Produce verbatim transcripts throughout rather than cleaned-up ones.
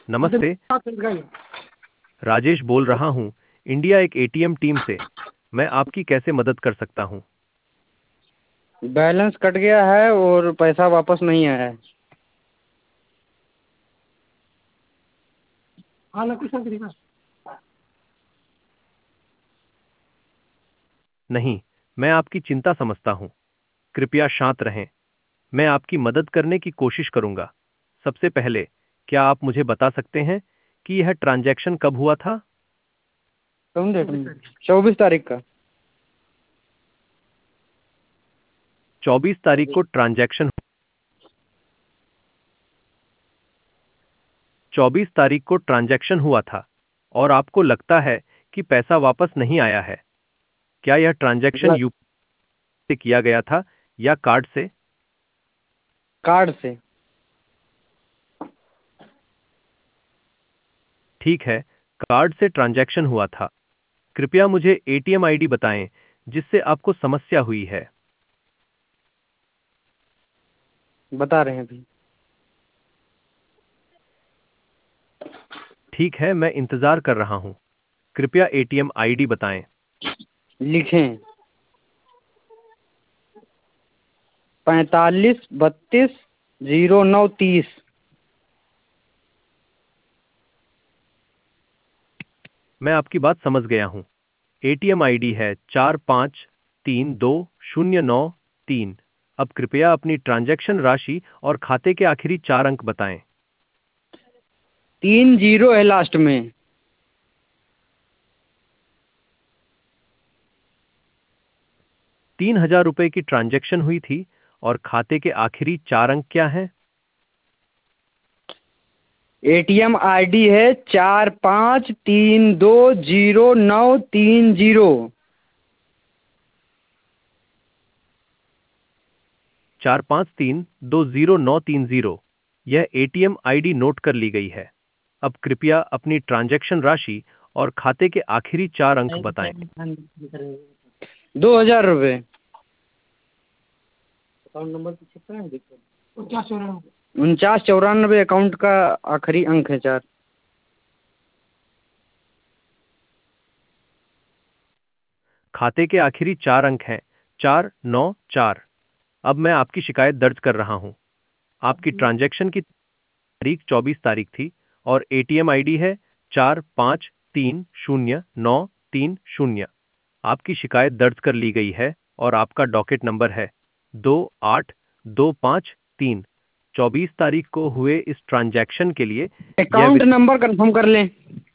नमस्ते। राजेश बोल रहा हूँ, इंडिया एक एटीएम टीम से। मैं आपकी कैसे मदद कर सकता हूँ? बैलेंस कट गया है और पैसा वापस नहीं आया है। हाँ ना, कुछ ना। नहीं, मैं आपकी चिंता समझता हूँ। कृपया शांत रहें। मैं आपकी मदद करने की कोशिश करूंगा। सबसे पहले, क्या आप मुझे बता सकते हैं कि यह ट्रांजैक्शन कब हुआ था? कौन डेट में? चौबीस तारीख का। चौबीस तारीख को ट्रांजैक्शन चौबीस तारीख को ट्रांजैक्शन हुआ था और आपको लगता है कि पैसा वापस नहीं आया है। क्या यह ट्रांजैक्शन मतलब यूपीआई से किया गया था या कार्ड से? कार्ड से। ठीक है, कार्ड से ट्रांजैक्शन हुआ था। कृपया मुझे एटीएम आईडी बताएं जिससे आपको समस्या हुई है। बता रहे हैं अभी। ठीक है, मैं इंतजार कर रहा हूं। कृपया एटीएम आईडी बताएं। लिखें। पैंतालीस बत्तीस जीरो नौ तीस। मैं आपकी बात समझ गया हूं। एटीएम आईडी है चार पाँच तीन दो शून्य नौ तीन। अब कृपया अपनी ट्रांजैक्शन राशि और खाते के आखिरी चार अंक बताएं। तीन जीरो है लास्ट में। तीन हजार रुपए की ट्रांजैक्शन हुई थी और खाते के आखिरी चार अंक क्या हैं? एटीएम आईडी है चार पाँच तीन दो जीरो नौ तीन जीरो। चार पाँच तीन दो जीरो नौ तीन जीरो। यह एटीएम आईडी नोट कर ली गई है। अब कृपया अपनी ट्रांजैक्शन राशि और खाते के आखिरी चार अंक बताएं। दो हजार रुपये। अकाउंट नंबर पीछे का है, देखो। उनचास चौरानवे। उनचास चौरानवे अकाउंट का आखिरी अंक है चार। खाते के आखिरी चार अंक हैं चार नौ चार। अब मैं आपकी शिकायत दर्ज कर रहा हूं। आपकी ट्रांजैक्शन की तारीख चौबीस तारीख थी और एटीएम आईडी है चार पाँच तीन शून्य नौ तीन शून्य। आपकी शिकायत दर्ज कर ली गई है और आपका डॉकेट नंबर है दो आठ दो पाँच तीन। चौबीस तारीख को हुए इस ट्रांजैक्शन के लिए यह अकाउंट वि- नंबर कंफर्म कर लें।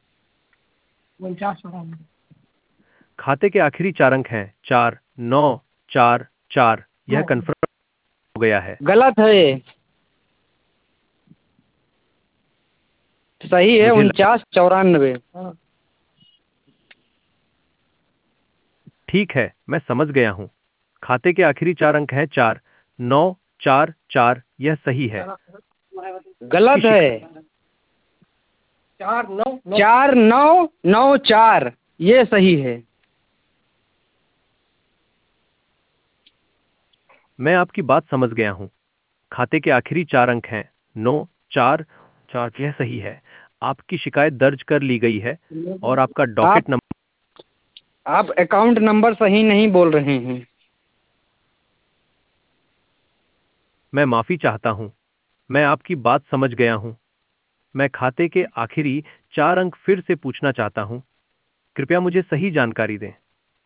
खाते के आखिरी चार अंक हैं चार नौ चार चार। यह कंफर्म हो गया है। गलत है ये। सही है मुझे लग- उनचास चौरानवे। ठीक है, मैं समझ गया हूं। खाते के आखिरी चार अंक हैं चार नौ चार चार। यह सही है। आपकी गलत है। शिकायत चार नौ चार नौ नौ चार। ये सही है। मैं आपकी बात समझ गया हूं। खाते के आखिरी चार अंक हैं नौ चार चार। यह सही है। आपकी शिकायत दर्ज कर ली गई है और आपका आप डॉकेट नंबर। आप अकाउंट नंबर सही नहीं बोल रहे हैं। मैं माफी चाहता हूं। मैं आपकी बात समझ गया हूं। मैं खाते के आखिरी चार अंक फिर से पूछना चाहता हूं। कृपया मुझे सही जानकारी दें।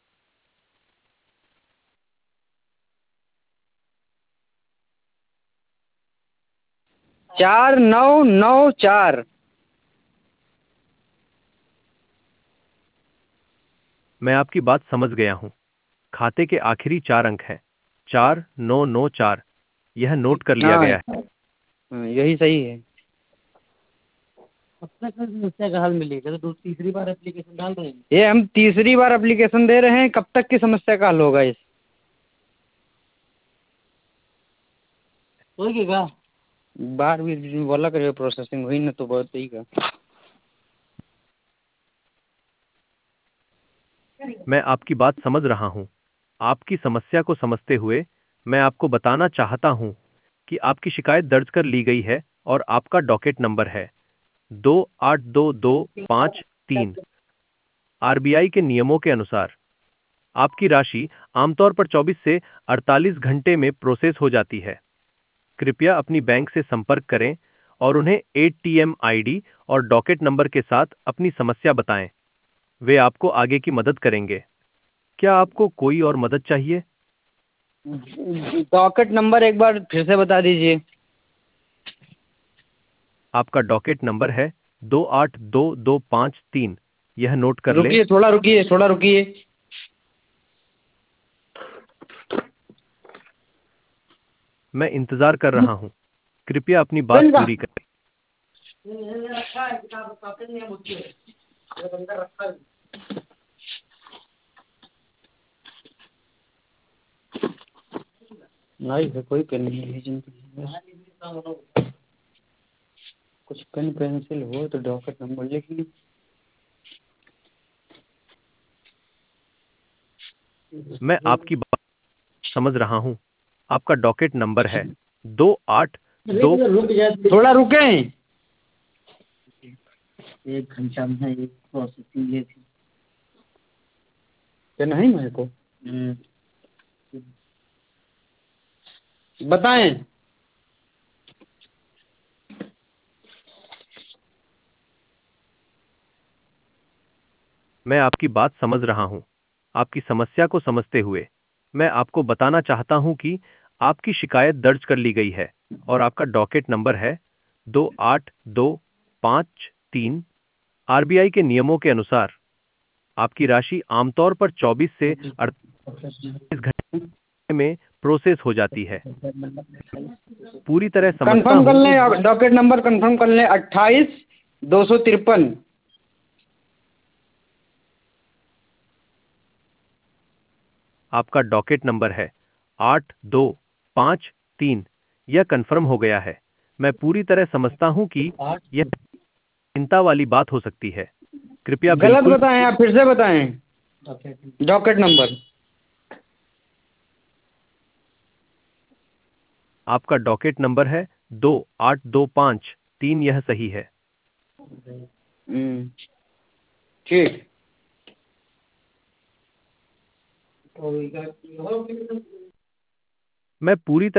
चार नौ नौ चार। मैं आपकी बात समझ गया हूं। खाते के आखिरी चार अंक हैं चार नौ नौ चार। यह नोट कर लिया हाँ, गया है। हाँ, यही सही है। अब तक समस्या का हल मिलेगा तो दो तीसरी बार एप्लीकेशन डाल रहे हैं। ये हम तीसरी बार एप्लीकेशन दे रहे हैं, कब तक की समस्या का हल होगा इस? होगा। बार भी बोला करिए प्रोसेसिंग हुई ना तो बहुत सही का। मैं आपकी बात समझ रहा हूं। आपकी समस्या को समझते हुए मैं आपको बताना चाहता हूं कि आपकी शिकायत दर्ज कर ली गई है और आपका डॉकेट नंबर है दो आठ दो दो पाँच तीन। आरबीआई के नियमों के अनुसार आपकी राशि आमतौर पर चौबीस से अड़तालीस घंटे में प्रोसेस हो जाती है। कृपया अपनी बैंक से संपर्क करें और उन्हें एटीएम आईडी और डॉकेट नंबर के साथ अपनी समस्या बताएं। वे आपको आगे की मदद करेंगे। क्या आपको कोई और मदद चाहिए? डॉकेट नंबर एक बार फिर से बता दीजिए। आपका डॉकेट नंबर है दो आठ दो दो पाँच तीन। यह नोट कर लें। रुकिए, थोड़ा रुकिए, थोड़ा रुकिए। मैं इंतजार कर रहा हूं। कृपया अपनी बात पेन का पूरी करें। नहीं है, कोई पेन नहीं है जिनकी। कुछ पेन पेंसिल हो तो डॉकेट नंबर लिख ली। मैं आपकी बात समझ रहा हूं। आपका डॉकेट नंबर है दो आठ दो। थोड़ा रुके। एक घंटा में एक प्रोसेसिंग ये थी। क्या नहीं मेरे को बताएं। मैं आपकी बात समझ रहा हूं। आपकी समस्या को समझते हुए मैं आपको बताना चाहता हूं कि आपकी शिकायत दर्ज कर ली गई है और आपका डॉकेट नंबर है दो आठ दो पाँच तीन। आरबीआई के नियमों के अनुसार आपकी राशि आमतौर पर चौबीस से अड़तालीस घंटे में प्रोसेस हो जाती है। पूरी तरह समझता कंफर्म कर हूं। लें, डॉकेट नंबर कंफर्म कर लें। अट्ठाईस दो सौ तिरपन। आपका डॉकेट नंबर है आठ दो पाँच तीन। यह कंफर्म हो गया है। मैं पूरी तरह समझता हूं कि यह चिंता वाली बात हो सकती है। कृपया गलत बिल्कुल। बताएं, आप फिर से बताएं डॉकेट नंबर। आपका डॉकेट नंबर है दो आठ दो पाँच तीन। यह सही है। हम्म, ठीक। मैं पूरी तरह